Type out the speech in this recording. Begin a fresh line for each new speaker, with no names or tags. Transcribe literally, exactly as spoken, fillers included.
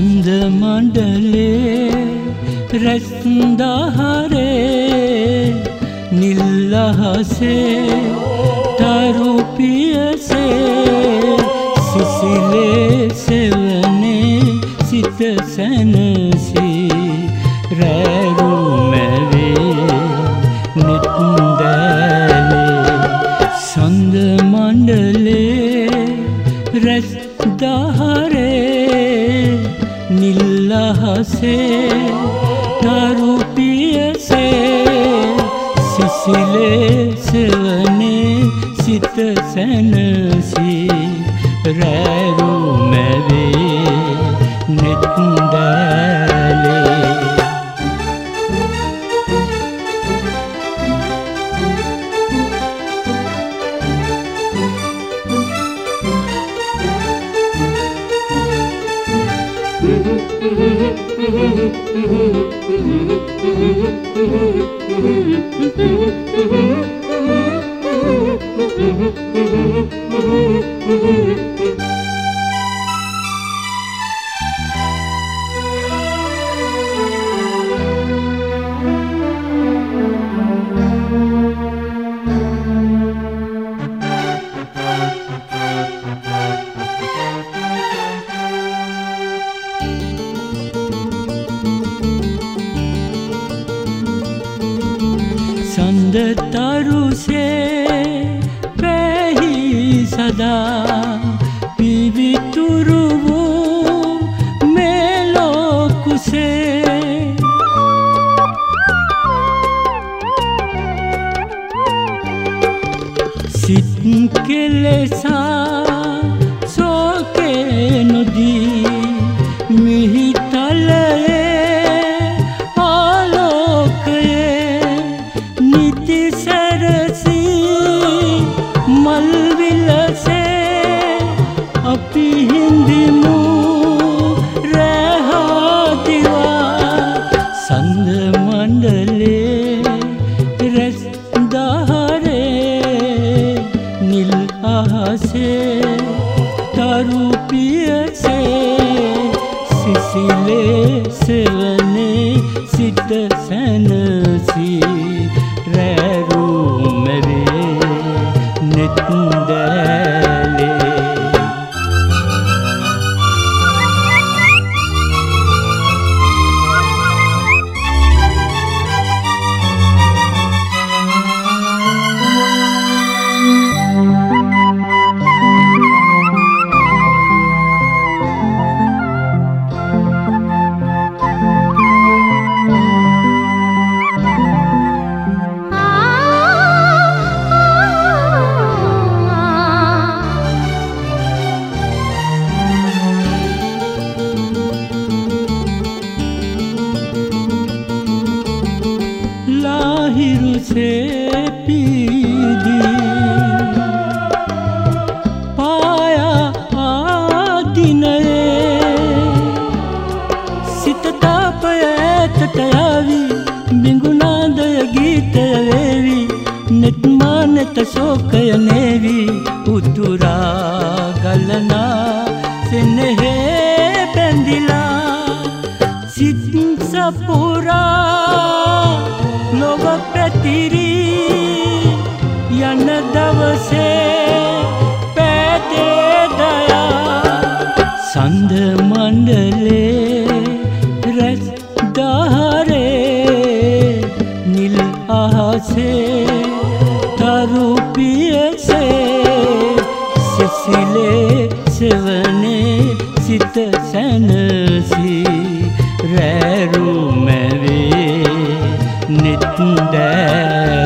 සඳ මණ්ඩලේ රැස්දහරේ නිල් අහසේ තරු පියසේ සිසිලේ සෙවනේ සිත සැනසී රැරු මැවේ නෙත් දැලේ සඳ මණ්ඩලේ රැස්දහරේ නිල් අහසේ තරු පියසේ සිසිලේ සෙවනේ සිත සැනසී රැරු මැවේ නෙත් දැලේ සඳ තරුසේ පැහි සදා පිවිතුරු වූ මෙලෝ කුසේ සිත් කෙලෙසා සෝකේ නොදී මිහිතලයේ මල් විලසේ අපි හිඳිමු රැහදිවා සඳ මණ්ඩලේ රැස්දහරේ නිල් අහසේ තරු පියසේ සිසිලේ සෙවනේ සිත සැනසී රැරු මැවේ නෙත් දැලේ लाहिरु से पीदी पाया आदिनये सित तापयतटयावी बिंगुनादय गीतयवेवी नेत्मानत शोकयनेवी उतुरा गलना स्नेहे बंदिला सित सपुरा लोग प्रतिरी यन दवसे पैदे दया संध मंडले रसदारे नील आहसे तारू पिए से सिसिले सेवने सित सनसी रैरू में वे नित